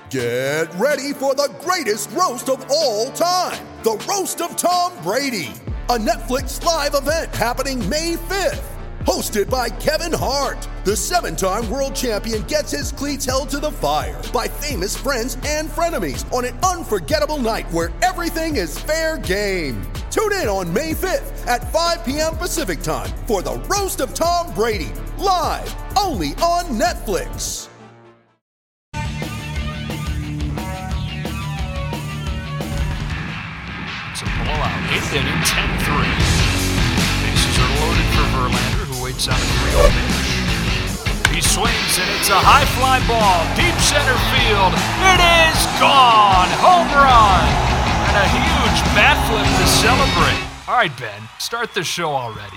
Get ready for the greatest roast of all time, the Roast of Tom Brady, a Netflix live event happening May 5th. Hosted by Kevin Hart, the 7-time world champion gets his cleats held to the fire by famous friends and frenemies on an unforgettable night where everything is fair game. Tune in on May 5th at 5 p.m. Pacific time for the Roast of Tom Brady, live only on Netflix. It's a blowout. 8th inning, 10-3. Bases are loaded for Verlander, who waits out a 3-0 pitch. He swings, and it's a high fly ball, deep center field. It is gone! Home run! And a huge bat flip to celebrate. All right, Ben, start the show already.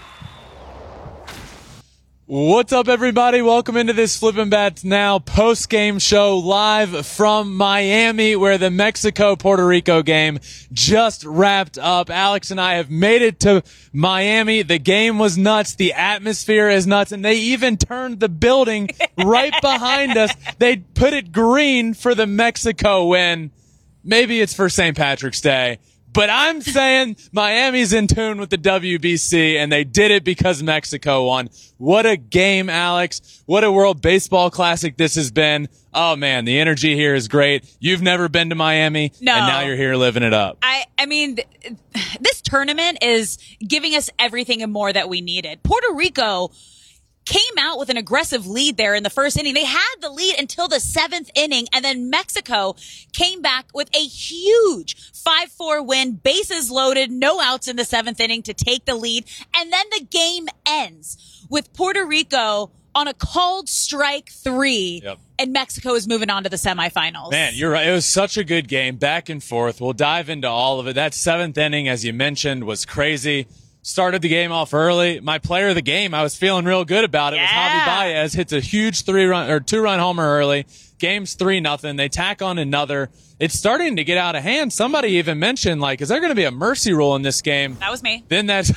What's up, everybody? Welcome into this Flippin' Bats Now post-game show live from Miami, where the Mexico-Puerto Rico game just wrapped up. Alex and I have made it to Miami. The game was nuts. The atmosphere is nuts. And they even turned the building right behind us. They put it green for the Mexico win. Maybe it's for St. Patrick's Day. But I'm saying Miami's in tune with the WBC, and they did it because Mexico won. What a game, Alex. What a World Baseball Classic this has been. Oh, man, the energy here is great. You've never been to Miami, No. And now you're here living it up. I mean, this tournament is giving us everything and more that we needed. Puerto Rico came out with an aggressive lead there in the first inning. They had the lead until the 7th inning, and then Mexico came back with a huge 5-4 win, bases loaded, no outs in the 7th inning to take the lead. And then the game ends with Puerto Rico on a called strike 3. Yep. And Mexico is moving on to the semifinals. Man, you're right. It was such a good game, back and forth. We'll dive into all of it. That 7th inning, as you mentioned, was crazy. Started the game off early. My player of the game, I was feeling real good about it. Yeah. Was Javi Baez. Hits a huge 2-run homer early. Game's 3-0. They tack on another. It's starting to get out of hand. Somebody even mentioned, is there going to be a mercy rule in this game? That was me. Then that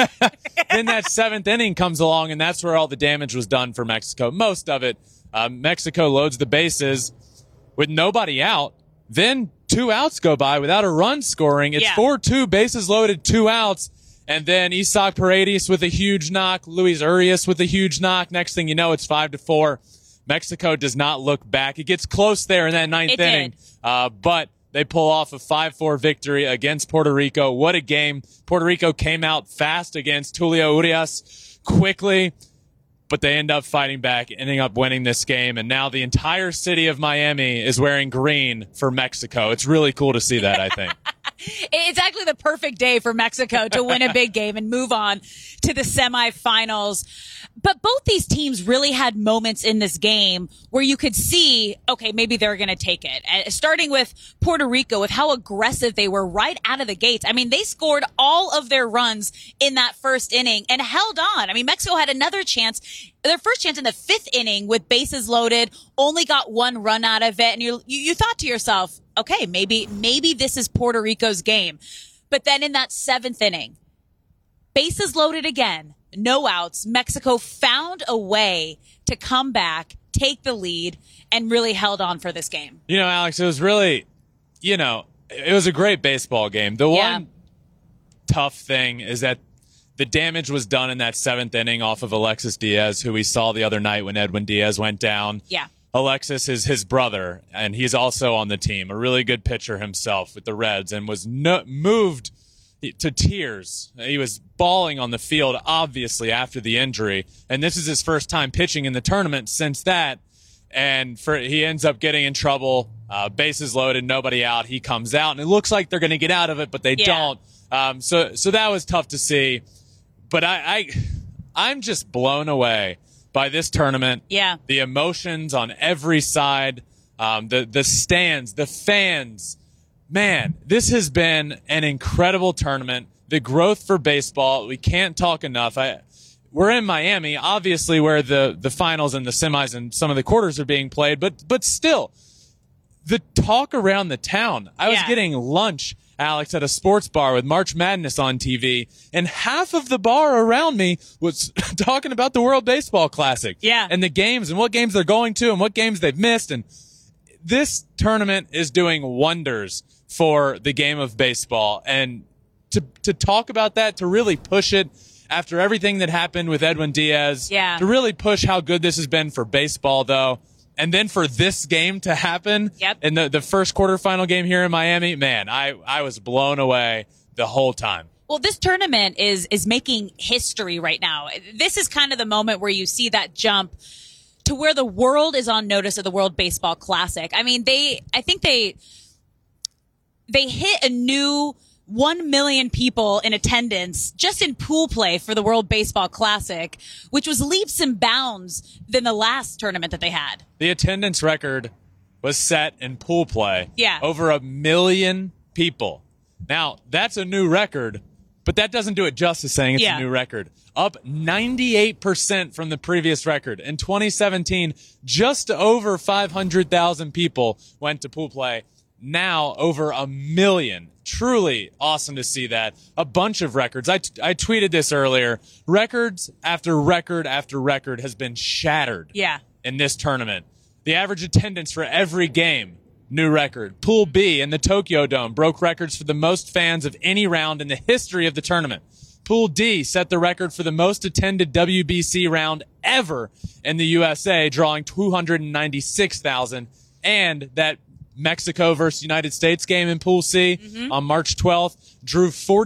7th inning comes along, and that's where all the damage was done for Mexico. Most of it. Mexico loads the bases with nobody out. Then 2 outs go by without a run scoring. It's 4-2, bases loaded, 2 outs. And then Isaac Paredes with a huge knock, Luis Urias with a huge knock. Next thing you know, it's 5-4. Mexico does not look back. It gets close there in that 9th inning, but they pull off a 5-4 victory against Puerto Rico. What a game. Puerto Rico came out fast against Julio Urias quickly, but they end up fighting back, ending up winning this game. And now the entire city of Miami is wearing green for Mexico. It's really cool to see that, I think. It's actually the perfect day for Mexico to win a big game and move on to the semifinals. But both these teams really had moments in this game where you could see, okay, maybe they're going to take it. Starting with Puerto Rico, with how aggressive they were right out of the gates. I mean, they scored all of their runs in that first inning and held on. I mean, Mexico had another chance, their first chance in the 5th inning with bases loaded, only got 1 run out of it. And you thought to yourself, okay, maybe this is Puerto Rico's game. But then in that 7th inning, bases loaded again, no outs. Mexico found a way to come back, take the lead, and really held on for this game. You know, Alex, it was really, it was a great baseball game. The one tough thing is that the damage was done in that 7th inning off of Alexis Diaz, who we saw the other night when Edwin Diaz went down. Yeah. Alexis is his brother, and he's also on the team, a really good pitcher himself with the Reds, and was moved to tears. He was bawling on the field, obviously, after the injury, and this is his first time pitching in the tournament since that, and he ends up getting in trouble, bases loaded, nobody out. He comes out, and it looks like they're going to get out of it, but they don't. So that was tough to see, but I'm just blown away by this tournament. Yeah. The emotions on every side, the stands, the fans. Man, this has been an incredible tournament. The growth for baseball, we can't talk enough. We're in Miami, obviously, where the finals and the semis and some of the quarters are being played, but still, the talk around the town. I was getting lunch, Alex, at a sports bar with March Madness on TV, and half of the bar around me was talking about the World Baseball Classic. Yeah. And the games and what games they're going to and what games they've missed. And This tournament is doing wonders for the game of baseball. And to talk about that, to really push it after everything that happened with Edwin Diaz, Yeah. to really push how good this has been for baseball, though. And then for this game to happen in the first quarterfinal game here in Miami, man, I was blown away the whole time. Well, this tournament is making history right now. This is kind of the moment where you see that jump to where the world is on notice of the World Baseball Classic. I mean, I think they hit a new 1 million people in attendance just in pool play for the World Baseball Classic, which was leaps and bounds than the last tournament that they had. The attendance record was set in pool play. Yeah. Over 1 million people. Now, that's a new record, but that doesn't do it justice saying it's a new record. Up 98% from the previous record. In 2017, just over 500,000 people went to pool play. Now, over 1 million. Truly awesome to see that. A bunch of records. I tweeted this earlier. Records after record after record has been shattered in this tournament. The average attendance for every game, new record. Pool B in the Tokyo Dome broke records for the most fans of any round in the history of the tournament. Pool D set the record for the most attended WBC round ever in the USA, drawing 296,000. And that Mexico versus United States game in Pool C on March 12th drew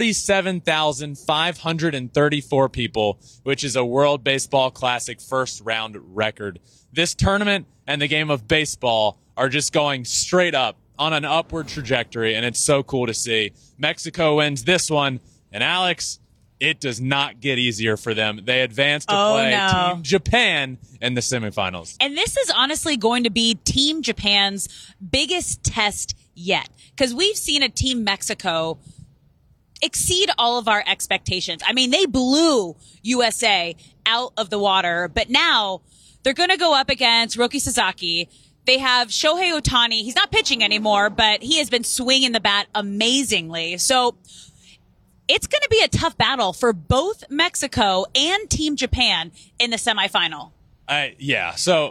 47,534 people, which is a World Baseball Classic first round record. This tournament and the game of baseball are just going straight up on an upward trajectory, and it's so cool to see. Mexico wins this one, and Alex, it does not get easier for them. They advance to play Team Japan in the semifinals. And this is honestly going to be Team Japan's biggest test yet, because we've seen a Team Mexico exceed all of our expectations. I mean, they blew USA out of the water, but now they're going to go up against Roki Sasaki. They have Shohei Ohtani. He's not pitching anymore, but he has been swinging the bat amazingly. So it's going to be a tough battle for both Mexico and Team Japan in the semifinal. So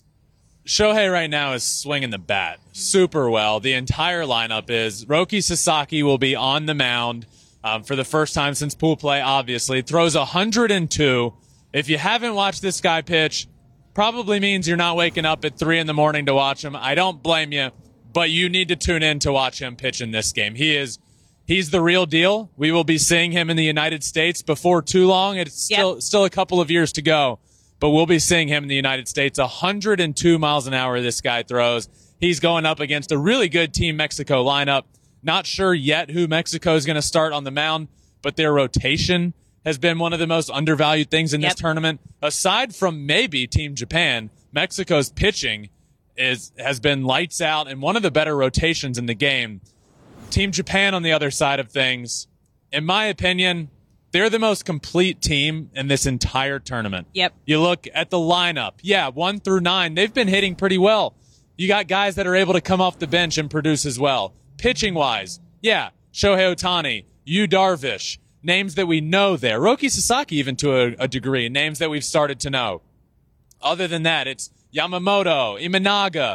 Shohei right now is swinging the bat super well. The entire lineup is. Roki Sasaki will be on the mound for the first time since pool play, obviously. Throws 102. If you haven't watched this guy pitch, probably means you're not waking up at 3 a.m. to watch him. I don't blame you, but you need to tune in to watch him pitch in this game. He's the real deal. We will be seeing him in the United States before too long. It's still a couple of years to go, but we'll be seeing him in the United States. 102 miles an hour this guy throws. He's going up against a really good Team Mexico lineup. Not sure yet who Mexico is going to start on the mound, but their rotation has been one of the most undervalued things in this tournament. Aside from maybe Team Japan, Mexico's pitching has been lights out and one of the better rotations in the game. Team Japan on the other side of things, in my opinion, they're the most complete team in this entire tournament. You look at the lineup. 1 through 9, they've been hitting pretty well. You got guys that are able to come off the bench and produce as well. Pitching-wise, Shohei Ohtani, Yu Darvish, names that we know there. Roki Sasaki, even to a degree, names that we've started to know. Other than that, it's Yamamoto, Imanaga,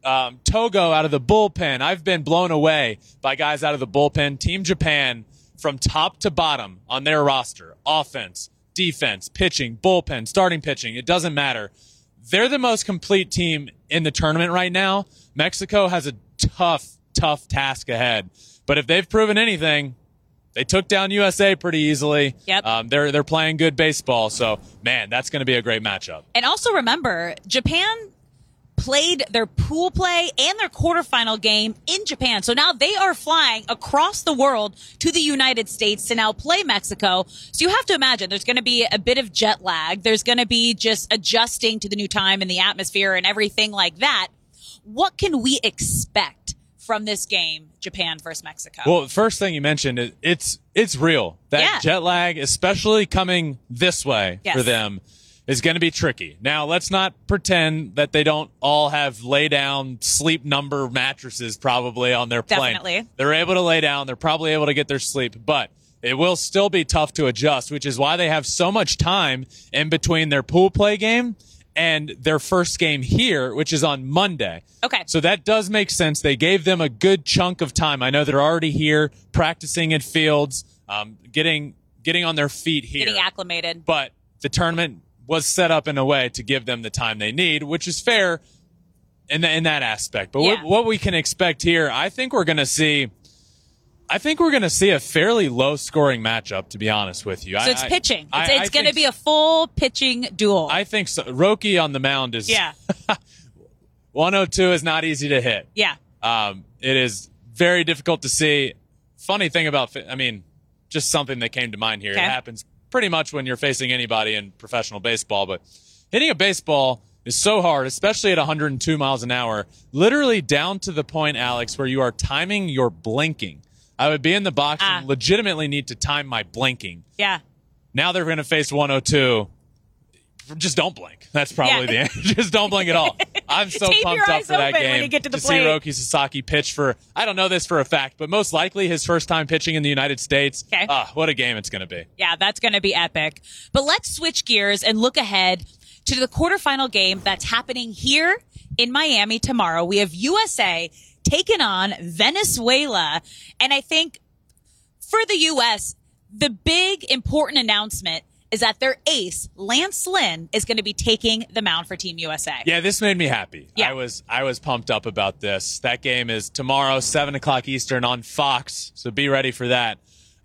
Togo out of the bullpen. I've been blown away by guys out of the bullpen. Team Japan, from top to bottom on their roster, offense, defense, pitching, bullpen, starting pitching, it doesn't matter. They're the most complete team in the tournament right now. Mexico has a tough task ahead. But if they've proven anything, they took down USA pretty easily. They're playing good baseball. So, man, that's going to be a great matchup. And also remember, Japan played their pool play and their quarterfinal game in Japan. So now they are flying across the world to the United States to now play Mexico. So you have to imagine there's going to be a bit of jet lag. There's going to be just adjusting to the new time and the atmosphere and everything like that. What can we expect from this game, Japan versus Mexico? Well, the first thing you mentioned, it's real. That jet lag, especially coming this way for them, is going to be tricky. Now, let's not pretend that they don't all have lay-down sleep number mattresses probably on their plane. Definitely. They're able to lay down. They're probably able to get their sleep, but it will still be tough to adjust, which is why they have so much time in between their pool play game and their first game here, which is on Monday. Okay. So that does make sense. They gave them a good chunk of time. I know they're already here practicing at Fields, getting on their feet here. Getting acclimated. But the tournament was set up in a way to give them the time they need, which is fair in that aspect. But what we can expect here, I think we're going to see a fairly low-scoring matchup, to be honest with you. So it's pitching. It's going to be a full pitching duel. I think so. Roki on the mound is 102 is not easy to hit. Yeah. It is very difficult to see. Funny thing about, just something that came to mind here. Okay. It happens pretty much when you're facing anybody in professional baseball, but hitting a baseball is so hard, especially at 102 miles an hour, literally down to the point, Alex, where you are timing your blinking. I would be in the box and legitimately need to time my blinking. Yeah. Now they're going to face 102. Just don't blink. That's probably the answer. Just don't blink at all. I'm so Keep pumped your up eyes for that open game. when you get to the see plate. Roki Sasaki pitch for, I don't know this for a fact, but most likely his first time pitching in the United States. Okay. What a game it's going to be. Yeah, that's going to be epic. But let's switch gears and look ahead to the quarterfinal game that's happening here in Miami tomorrow. We have USA taking on Venezuela. And I think for the U.S., the big important announcement is that their ace, Lance Lynn, is going to be taking the mound for Team USA. Yeah, this made me happy. Yeah. I was pumped up about this. That game is tomorrow, 7 o'clock Eastern on Fox, so be ready for that.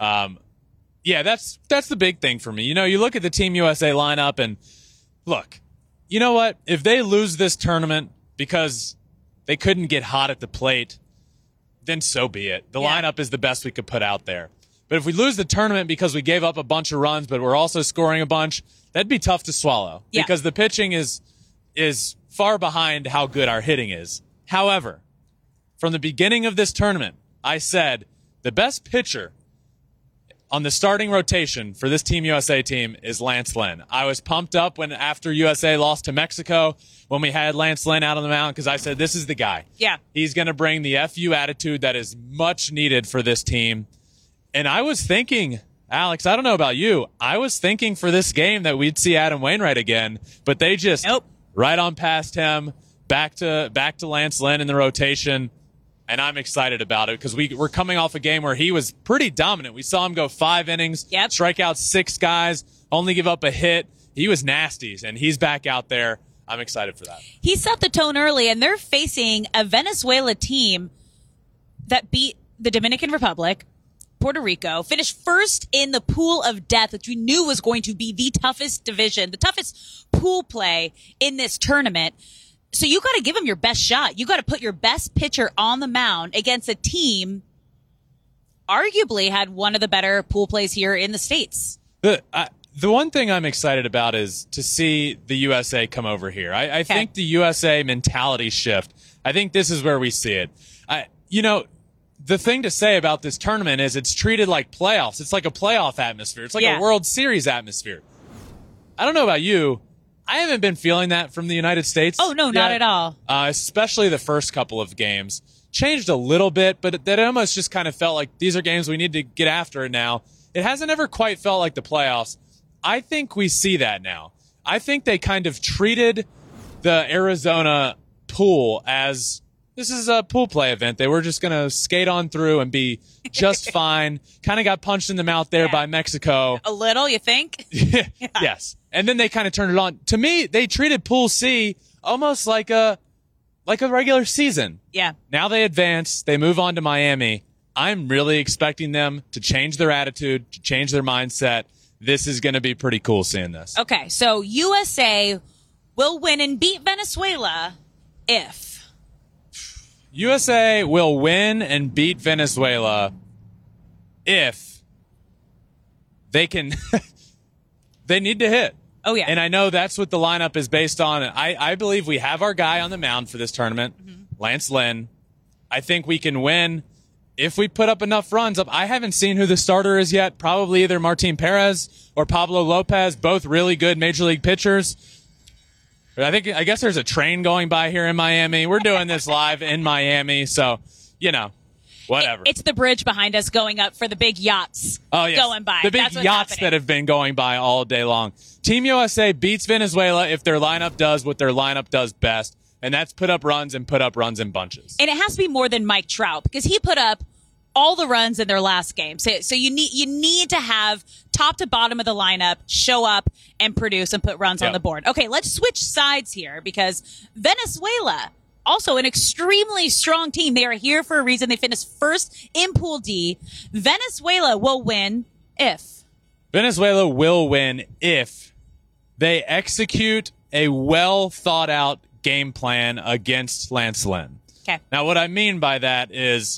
That's the big thing for me. You look at the Team USA lineup and look, you know what? If they lose this tournament because they couldn't get hot at the plate, then so be it. The lineup is the best we could put out there. But if we lose the tournament because we gave up a bunch of runs, but we're also scoring a bunch, that'd be tough to swallow because the pitching is far behind how good our hitting is. However, from the beginning of this tournament, I said the best pitcher on the starting rotation for this Team USA team is Lance Lynn. I was pumped up after USA lost to Mexico when we had Lance Lynn out on the mound because I said, this is the guy. Yeah. He's going to bring the FU attitude that is much needed for this team. And I was thinking, Alex, I don't know about you, I was thinking for this game that we'd see Adam Wainwright again, but they just right on past him, back to Lance Lynn in the rotation. And I'm excited about it because we're coming off a game where he was pretty dominant. We saw him go 5 innings, strike out 6 guys, only give up a hit. He was nasty, and he's back out there. I'm excited for that. He set the tone early, and they're facing a Venezuela team that beat the Dominican Republic, Puerto Rico, finished first in the pool of death, which we knew was going to be the toughest division, the toughest pool play in this tournament. So you got to give them your best shot. You got to put your best pitcher on the mound against a team arguably had one of the better pool plays here in the States. The one thing I'm excited about is to see the USA come over here. I think the USA mentality shift, I think this is where we see it. The thing to say about this tournament is it's treated like playoffs. It's like a playoff atmosphere. It's like a World Series atmosphere. I don't know about you. I haven't been feeling that from the United States. Oh, no, not at all. Especially the first couple of games. Changed a little bit, but that almost just kind of felt like these are games we need to get after now. It hasn't ever quite felt like the playoffs. I think we see that now. I think they kind of treated the Arizona pool as this is a pool play event. They were just going to skate on through and be just fine. Kind of got punched in the mouth there by Mexico. A little, you think? Yes. And then they kind of turned it on. To me, they treated Pool C almost like a regular season. Yeah. Now they advance. They move on to Miami. I'm really expecting them to change their attitude, to change their mindset. This is going to be pretty cool seeing this. Okay, so USA will win and beat Venezuela if... USA will win and beat Venezuela if they can... they need to hit. Oh, yeah. And I know that's what the lineup is based on. I believe we have our guy on the mound for this tournament, Lance Lynn. I think we can win if we put up enough runs. I haven't seen who the starter is yet. Probably either Martin Perez or Pablo Lopez, both really good major league pitchers. I guess there's a train going by here in Miami. We're doing this live in Miami, so, Whatever. It's the bridge behind us going up for the big yachts going by. The big That's what's yachts happening. that have been going by all day long. Team USA beats Venezuela if their lineup does what their lineup does best, and that's put up runs in bunches. And it has to be more than Mike Trout because he put up all the runs in their last game. So you need to have top to bottom of the lineup show up and produce and put runs on the board. Okay, let's switch sides here because Venezuela, also an extremely strong team. They are here for a reason. They finished first in Pool D. Venezuela will win if they execute a well thought out game plan against Lance Lynn. Okay. Now, what I mean by that is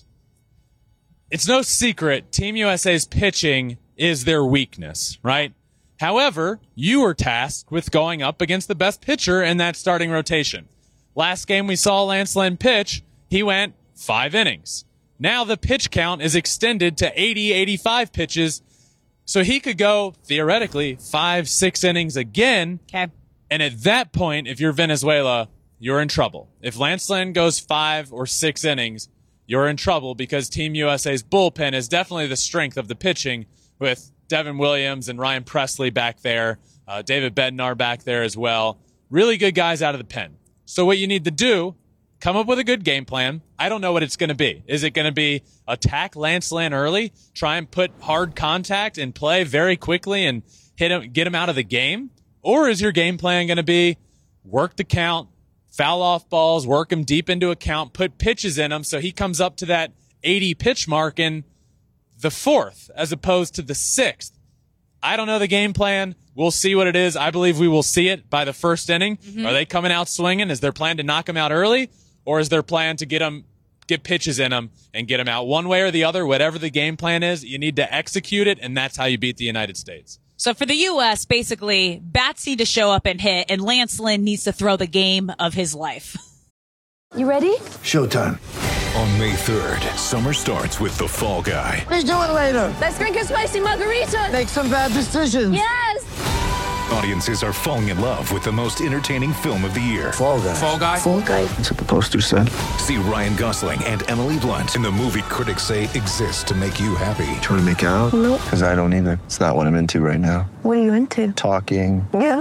it's no secret Team USA's pitching is their weakness, right? However, you were tasked with going up against the best pitcher in that starting rotation. Last game we saw Lance Lynn pitch, he went 5 innings. Now the pitch count is extended to 80, 85 pitches, so he could go, theoretically, 5-6 innings again. Okay. And at that point, if you're Venezuela, you're in trouble. If Lance Lynn goes 5 or 6 innings, you're in trouble because Team USA's bullpen is definitely the strength of the pitching with Devin Williams and Ryan Presley back there, David Bednar back there as well. Really good guys out of the pen. So what you need to do, come up with a good game plan. I don't know what it's going to be. Is it going to be attack Lance Lynn early, try and put hard contact and play very quickly and hit him, get him out of the game? Or is your game plan going to be work the count, foul off balls, work him deep into a count, put pitches in him so he comes up to that 80 pitch mark in the 4th as opposed to the 6th? I don't know the game plan. We'll see what it is. I believe we will see it by the first inning. Mm-hmm. Are they coming out swinging? Is their plan to knock him out early? Or is their plan to get pitches in him and get him out? One way or the other, whatever the game plan is, you need to execute it, and that's how you beat the United States. So for the U.S., basically, bats need to show up and hit, and Lance Lynn needs to throw the game of his life. You ready? Showtime. On May 3rd, summer starts with The Fall Guy. Let's do it later. Let's drink a spicy margarita. Make some bad decisions. Yes. Audiences are falling in love with the most entertaining film of the year. Fall Guy. Fall Guy? Fall Guy. That's what the poster said. See Ryan Gosling and Emily Blunt in the movie critics say exists to make you happy. Trying to make it out? Nope. Because I don't either. It's not what I'm into right now. What are you into? Talking. Yeah.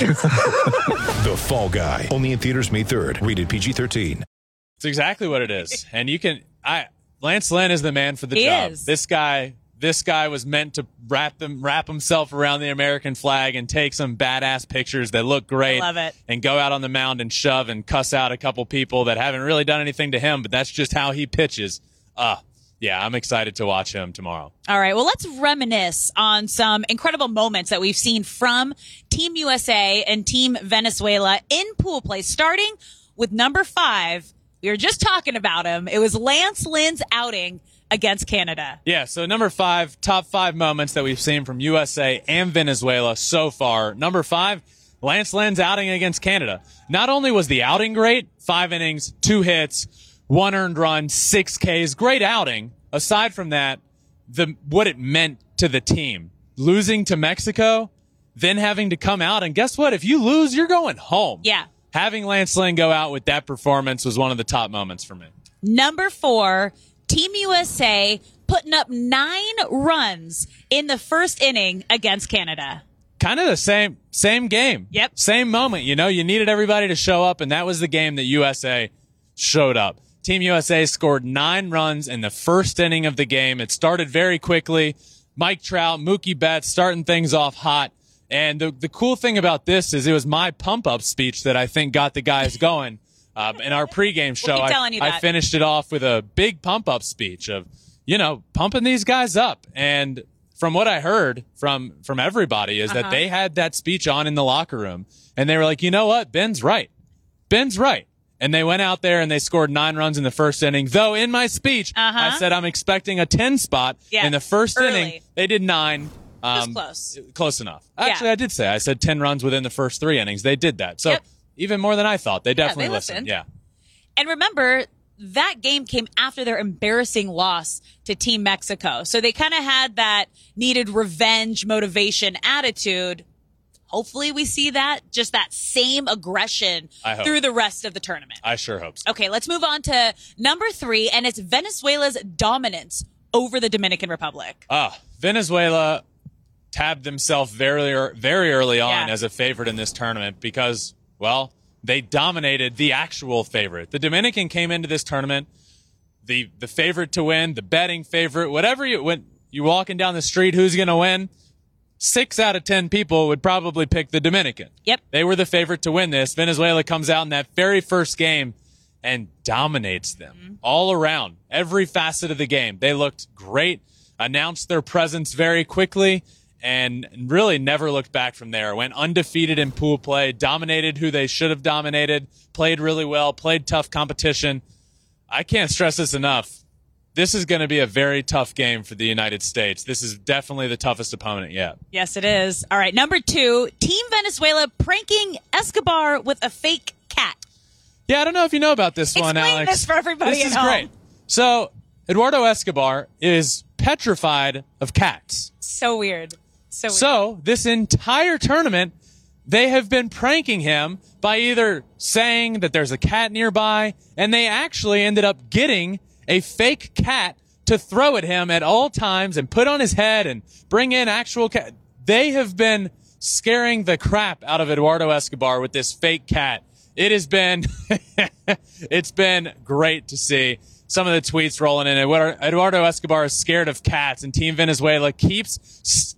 The Fall Guy. Only in theaters May 3rd. Rated PG-13. It's exactly what it is. And Lance Lynn is the man for the He job. is. This guy was meant to wrap himself around the American flag and take some badass pictures that look great. I love it. And go out on the mound and shove and cuss out a couple people that haven't really done anything to him, but that's just how he pitches. Yeah, I'm excited to watch him tomorrow. All right, well, let's reminisce on some incredible moments that we've seen from Team USA and Team Venezuela in pool play, starting with number 5. We were just talking about him. It was Lance Lynn's outing against Canada. Yeah, so number 5, top 5 moments that we've seen from USA and Venezuela so far. Number 5, Lance Lynn's outing against Canada. Not only was the outing great, 5 innings, 2 hits, 1 earned run, 6 Ks, great outing. Aside from that, what it meant to the team. Losing to Mexico, then having to come out, and guess what? If you lose, you're going home. Yeah. Having Lance Lynn go out with that performance was one of the top moments for me. Number 4, Team USA putting up 9 runs in the first inning against Canada. Kind of the same game. Yep. Same moment. You needed everybody to show up, and that was the game that USA showed up. Team USA scored 9 runs in the first inning of the game. It started very quickly. Mike Trout, Mookie Betts starting things off hot. And the cool thing about this is it was my pump-up speech that I think got the guys going. In our pregame show, We'll keep telling you I that. finished it off with a big pump-up speech of, pumping these guys up. And from what I heard from everybody is that they had that speech on in the locker room. And they were like, you know what? Ben's right. Ben's right. And they went out there and they scored 9 runs in the first inning. Though in my speech, I said I'm expecting a 10 spot in the first inning. They did 9. Just close. Close enough. Actually, Yeah. I said 10 runs within the first 3 innings. They did that. So even more than I thought. They definitely they listened. listened. Yeah. And remember, that game came after their embarrassing loss to Team Mexico. So they kind of had that needed revenge motivation attitude. hopefully we see just that same aggression through the rest of the tournament. I sure hope so. Okay, let's move on to number 3, and it's Venezuela's dominance over the Dominican Republic. Venezuela tabbed themselves very early on as a favorite in this tournament because, well, they dominated the actual favorite. The Dominican came into this tournament, the favorite to win, the betting favorite, whatever when you walking down the street, who's going to win? 6 out of 10 people would probably pick the Dominican. Yep. They were the favorite to win this. Venezuela comes out in that very first game and dominates them all around, every facet of the game. They looked great, announced their presence very quickly, and really never looked back from there. Went undefeated in pool play, dominated who they should have dominated, played really well, played tough competition. I can't stress this enough. This is going to be a very tough game for the United States. This is definitely the toughest opponent yet. Yes, it is. All right, number 2, Team Venezuela pranking Escobar with a fake cat. Yeah, I don't know if you know about this one, Alex. Explain this for everybody This is at home. great. So, Eduardo Escobar is petrified of cats. So weird. So, this entire tournament, they have been pranking him by either saying that there's a cat nearby, and they actually ended up getting a fake cat to throw at him at all times and put on his head and bring in actual cat. They have been scaring the crap out of Eduardo Escobar with this fake cat. It has been, it's been great to see some of the tweets rolling in. Eduardo Escobar is scared of cats, and Team Venezuela keeps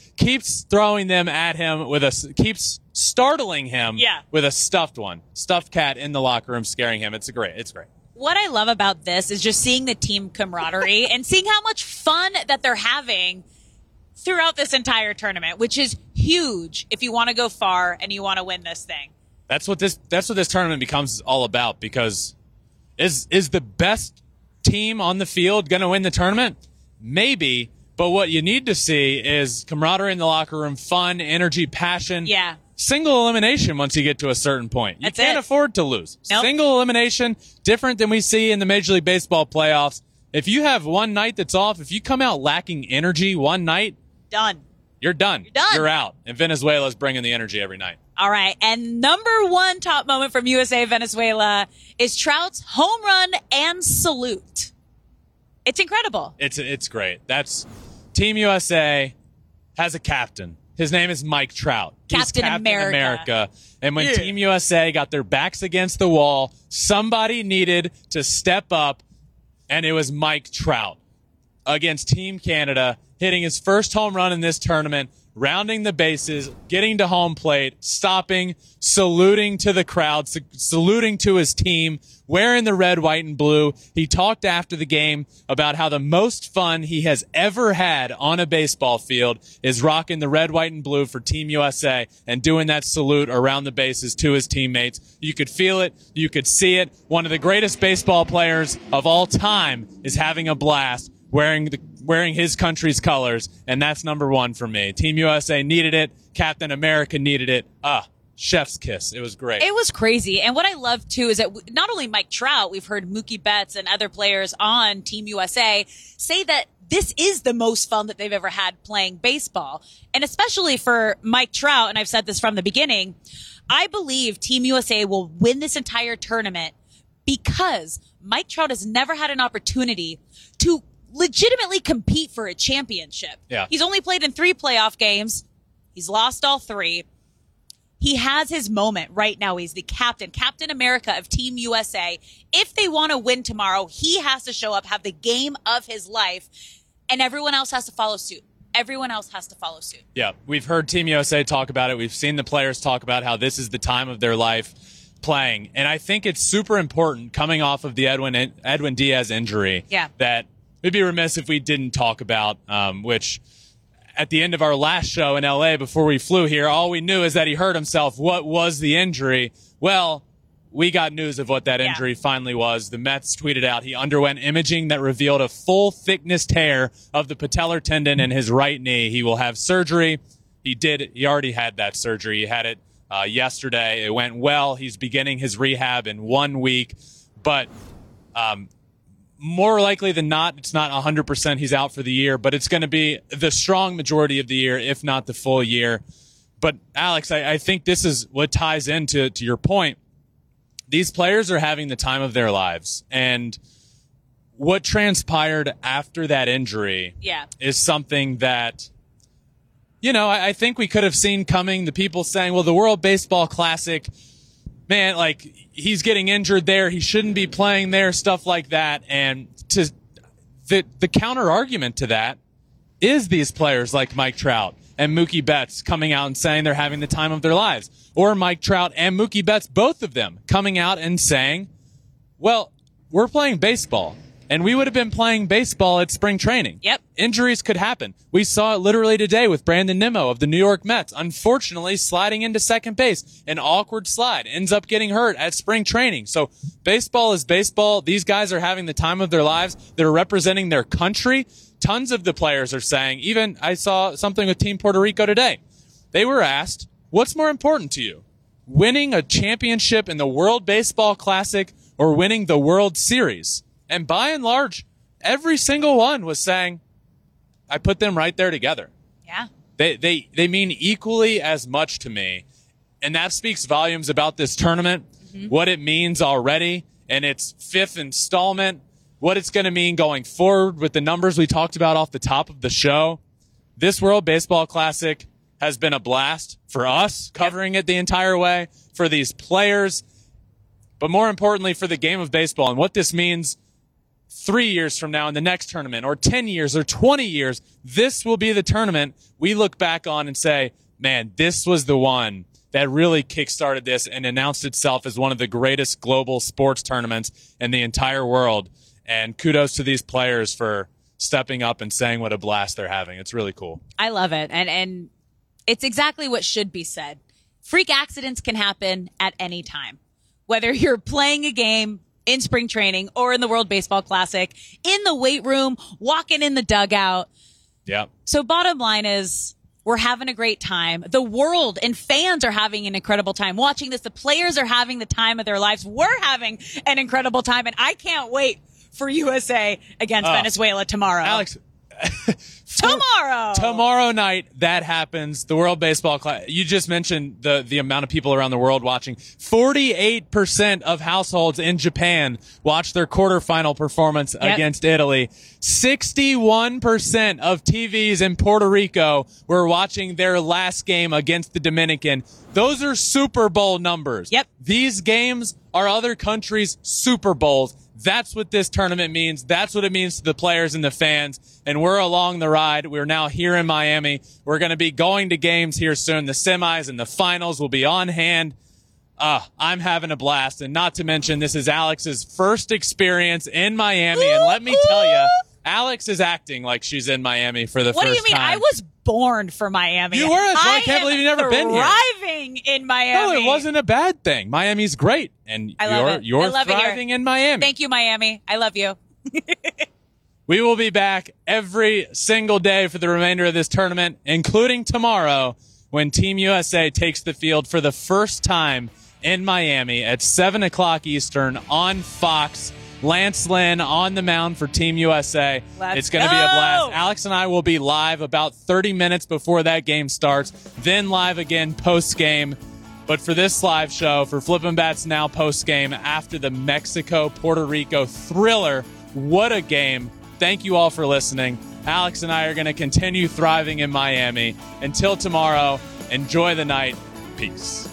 throwing them at him keeps startling him with a stuffed cat in the locker room, scaring him. It's great. What I love about this is just seeing the team camaraderie and seeing how much fun that they're having throughout this entire tournament, which is huge if you want to go far and you want to win this thing. That's what this tournament becomes all about, because is the best team on the field going to win the tournament? Maybe, but what you need to see is camaraderie in the locker room, fun, energy, passion. Yeah. Single elimination once you get to a certain point. You can't afford to lose. Nope. Single elimination, different than we see in the Major League Baseball playoffs. If you have one night that's off, if you come out lacking energy one night, you're done. You're out. And Venezuela's bringing the energy every night. All right. And number 1 top moment from USA Venezuela is Trout's home run and salute. It's incredible. It's great. That's Team USA has a captain. His name is Mike Trout. He's Captain America. And when Team USA got their backs against the wall, somebody needed to step up, and it was Mike Trout against Team Canada, hitting his first home run in this tournament, rounding the bases, getting to home plate, stopping, saluting to the crowd, saluting to his team, wearing the red, white, and blue. He talked after the game about how the most fun he has ever had on a baseball field is rocking the red, white, and blue for Team USA and doing that salute around the bases to his teammates. You could feel it. You could see it. One of the greatest baseball players of all time is having a blast wearing his country's colors, and that's number 1 for me. Team USA needed it. Captain America needed it. Chef's kiss. It was great. It was crazy. And what I love, too, is that not only Mike Trout, we've heard Mookie Betts and other players on Team USA say that this is the most fun that they've ever had playing baseball. And especially for Mike Trout, and I've said this from the beginning, I believe Team USA will win this entire tournament because Mike Trout has never had an opportunity to legitimately compete for a championship. Yeah. He's only played in 3 playoff games. He's lost all 3. He has his moment right now. He's the Captain America of Team USA. If they want to win tomorrow, he has to show up, have the game of his life, and everyone else has to follow suit. Yeah, we've heard Team USA talk about it. We've seen the players talk about how this is the time of their life playing. And I think it's super important coming off of the Edwin Diaz injury that we'd be remiss if we didn't talk about, which at the end of our last show in LA before we flew here, all we knew is that he hurt himself. What was the injury? Well, we got news of what that injury finally was. The Mets tweeted out he underwent imaging that revealed a full thickness tear of the patellar tendon in his right knee. He will have surgery. He already had that surgery. He had it yesterday. It went well. He's beginning his rehab in 1 week, but more likely than not, it's not 100% he's out for the year, but it's going to be the strong majority of the year, if not the full year. But Alex, I think this is what ties into your point. These players are having the time of their lives, and what transpired after that injury is something that, I think we could have seen coming. The people saying, well, the World Baseball Classic, man, like, he's getting injured there. He shouldn't be playing there, stuff like that. And the counter argument to that is these players like Mike Trout and Mookie Betts coming out and saying they're having the time of their lives. Or Mike Trout and Mookie Betts, both of them, coming out and saying, well, we're playing baseball. And we would have been playing baseball at spring training. Yep. Injuries could happen. We saw it literally today with Brandon Nimmo of the New York Mets, unfortunately sliding into second base. An awkward slide. Ends up getting hurt at spring training. So baseball is baseball. These guys are having the time of their lives. They're representing their country. Tons of the players are saying, even I saw something with Team Puerto Rico today. They were asked, what's more important to you? Winning a championship in the World Baseball Classic or winning the World Series? And by and large, every single one was saying, I put them right there together. Yeah. They mean equally as much to me. And that speaks volumes about this tournament, what it means already, and its fifth installment, what it's going to mean going forward with the numbers we talked about off the top of the show. This World Baseball Classic has been a blast for us, covering it the entire way, for these players, but more importantly for the game of baseball and what this means 3 years from now in the next tournament, or 10 years or 20 years. This will be the tournament we look back on and say, man, this was the one that really kickstarted this and announced itself as one of the greatest global sports tournaments in the entire world. And kudos to these players for stepping up and saying what a blast they're having. It's really cool. I love it. And it's exactly what should be said. Freak accidents can happen at any time. Whether you're playing a game in spring training or in the World Baseball Classic, in the weight room, walking in the dugout. Yeah. So bottom line is, we're having a great time. The world and fans are having an incredible time watching this. The players are having the time of their lives. We're having an incredible time, and I can't wait for USA against Venezuela tomorrow. Alex, tomorrow night, that happens. The World Baseball Classic. You just mentioned the amount of people around the world watching. 48% of households in Japan watched their quarterfinal performance against Italy. 61% of TVs in Puerto Rico were watching their last game against the Dominican. Those are Super Bowl numbers. Yep. These games are other countries' Super Bowls. That's what this tournament means. That's what it means to the players and the fans. And we're along the ride. We're now here in Miami. We're going to be going to games here soon. The semis and the finals will be on hand. I'm having a blast. And not to mention, this is Alex's first experience in Miami. And let me tell you, Alex is acting like she's in Miami for the first time. What do you mean? I was born for Miami. You were? I can't believe you've never been here. Thriving in Miami. No, it wasn't a bad thing. Miami's great. And you're thriving in Miami. Thank you, Miami. I love you. We will be back every single day for the remainder of this tournament, including tomorrow when Team USA takes the field for the first time in Miami at 7 o'clock Eastern on Fox. Lance Lynn on the mound for Team USA. It's going to be a blast. Alex and I will be live about 30 minutes before that game starts, then live again post-game. But for this live show, for Flippin' Bats Now post-game after the Mexico-Puerto Rico thriller, what a game. Thank you all for listening. Alex and I are going to continue thriving in Miami. Until tomorrow, enjoy the night. Peace.